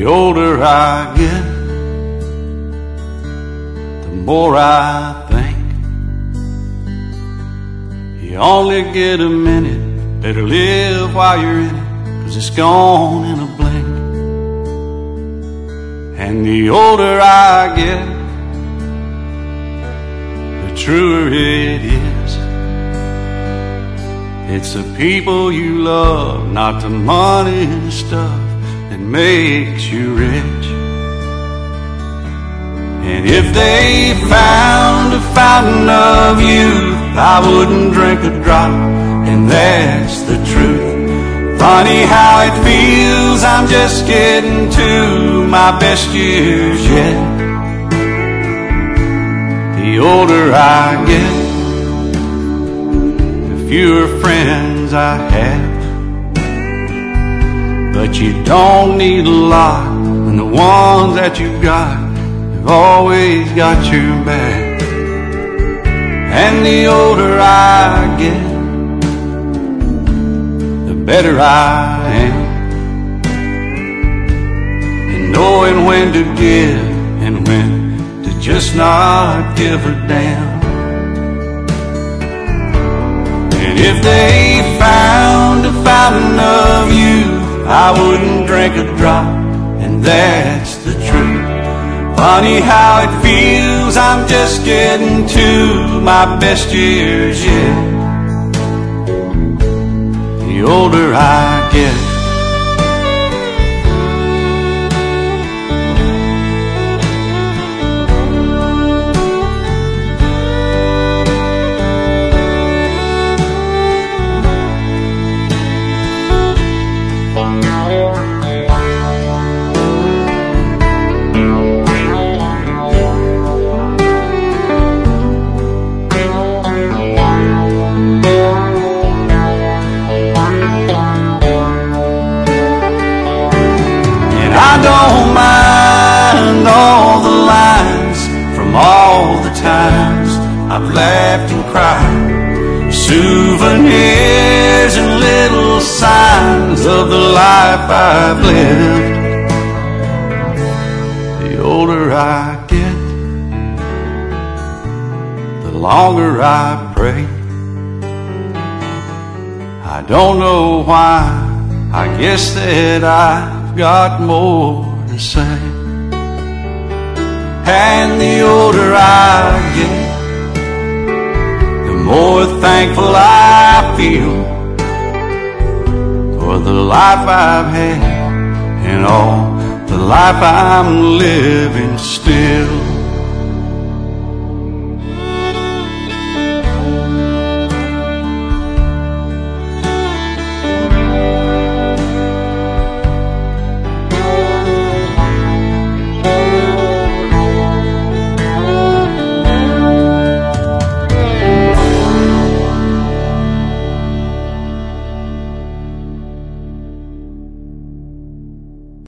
older I get, the more I think you only get a minute. Better live while you're in it, 'cause it's gone in a blink. And the older I get, the truer it is. It's the people you love, not the money and stuff, that makes you rich. And if they found a fountain of youth, I wouldn't drink a drop, and that's the truth. Funny how it feels, I'm just getting to my best years yet. The older I get, the fewer friends I have. But you don't need a lot, and the ones that you got have always got your back. And the older I get, the better I am, and knowing when to give and when to just not give a damn. And if they found a fountain of youth, I wouldn't drink a drop, and that's the truth. Funny how it feels, I'm just getting to my best years yet. The older I get. I don't mind all the lines from all the times I've laughed and cried, souvenirs and little signs of the life I've lived. The older I get, the longer I pray. I don't know why, I guess that I've got more to say. And the older I get, the more thankful I feel for the life I've had and all the life I'm living still.